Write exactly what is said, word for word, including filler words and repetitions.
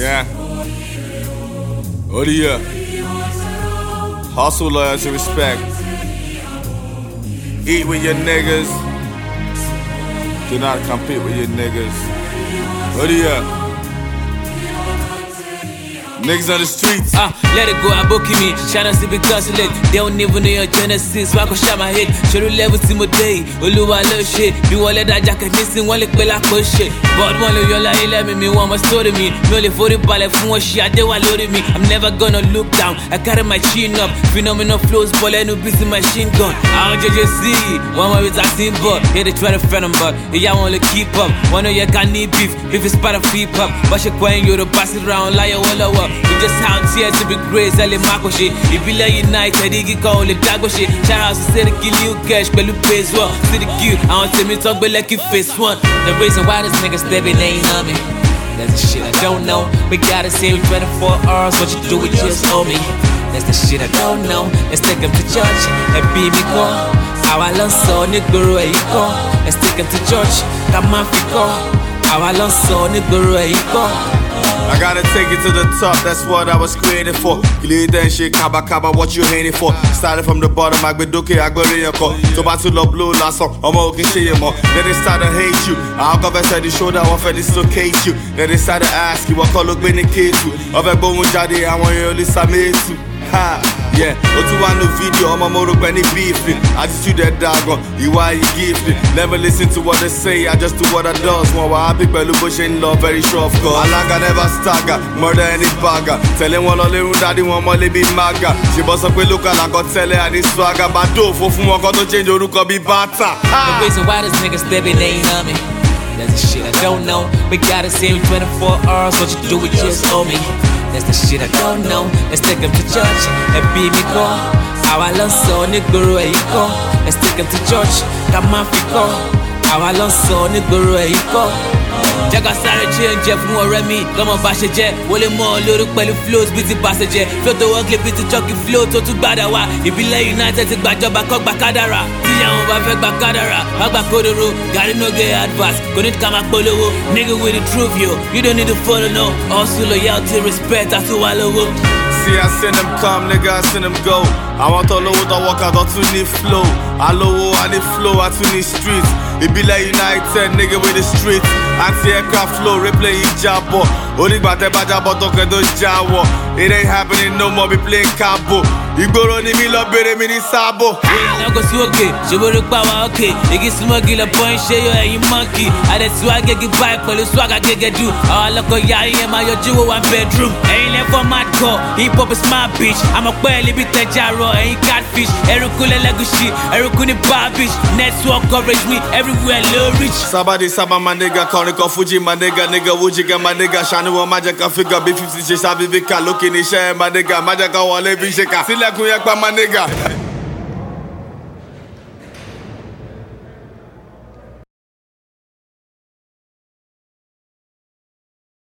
Yeah. What do you? Hustle, loyalty, respect. Eat with your niggas. Do not compete with your niggas. What do you? Niggas on the streets. Ah, uh, let it go, I book me. Shana see because it. They don't even know your genesis. Why go shot my head? Should you level to my day? Oluwa love shit. Be one let that jacket missing, one lick like push shit. But one of your like let me, me one more story me. No le forty ball from what shit, I do what loaded me. I'm never gonna look down. I carry my chin up. Phenomenal flows, ball and no busy machine gun. I'll just see. One more with a team but yeah, they try to friend them, but yeah, I wanna keep up. One of you can need beef. If it's part of free pop, but she quite you to pass it around like a wall up. We just out here to be great, Zali Mako shit. If you like United, you can call it Dago shit. Shout out to say the kill you cash, but you pays well. See the cute, I don't tell me talk, but like you face one. The reason why this nigga stepping ain't on me. That's the shit I don't know. We gotta save twenty-four hours, what you do with just owe me. That's the shit I don't know. Let's take him to church and be me go. How I learn so, nigga, where you go. Let's take him to church, come on, go. How I learn so, nigga, where you go. I gotta take it to the top, that's what I was created for. You lead that shit, kaba kaba, what you hating for? Started from the bottom, I go duke, I go in your car. So back to the blue last song, I'm okay, shit more. Then they started to hate you. I'll go back to the shoulder, I want to dislocate you. Then they started to ask you, what call look when they came to? Of a bone jadi, I want you to listen to. Ha, yeah, go to one new video, I'm a motor when they beefing. I just do that dog, you why you gifted. Never listen to what they say, I just do what I does. One why I pick Bellu Bush in love, very sure of course. I like I never stagger, murder any bagger. Tell him one of them daddy one more be maga. She bust up with look like I tell her and this swagger. But do for fun, I got to change your look, be better. The reason why this nigga stepping ain't on me. That's the shit I don't know. We gotta save twenty-four hours, what you do with just owe me. That's the shit I don't know. Let's take him to church and be me go. How I learn so, nigga, where you go. Let's take him to church, come on, go. How I learn so, nigga, where you go. Jaga sáré change ẹ fún ọ̀rẹ́ mi, lọ́mọ bá ṣe jẹ́. Wọlé mọ́ lórí pẹ̀lú flows bíi ti pàṣẹ jẹ. Flow tó wọ́n clip bíi ti chucky flow tó tún gbádà wá. Ìbílẹ̀ United ti gbàjọba kọ́ gbà kádàrà. Tíyàwó bá fẹ́ gbà kádàrà, wá gbà kódòrò. Gàrí no get advice, kò ní ká máa polówó. Nigga with the truth yo, you don't need to follow no. Hustle, loyalty, respect, àti wà lówó. See, I send them come, nigga, I send them go. I want to load the walk out, I too need flow. I low, I need flow, I too need streets. It be like United, nigga, with the streets. Anti-aircraft flow, replay Ijabo. Only bate bajabo toke do jawo. It ain't happening no more, be playing cabo. Igboro ni mi lo bere mi ni sabo. Now go see okay, she will look power okay. You get smuggy la point, share your you monkey. I let swag get bike, but the swag I get get you. All look at ya, yeah, my you one bedroom. Ain't left for mad call, hip hop is my bitch. I'm a belly bit the jaro, ain't catfish. Erukule legushi, Erukuni bad bitch. Network coverage me everywhere low rich. Sabadi saba my nigga, Koniko Fuji my nigga, nigga Wujiga my nigga, Shanu Majaka figure B fifty six Vivika looking in share my nigga, Majaka Wale Bishaka. Sila kuyak my nigga.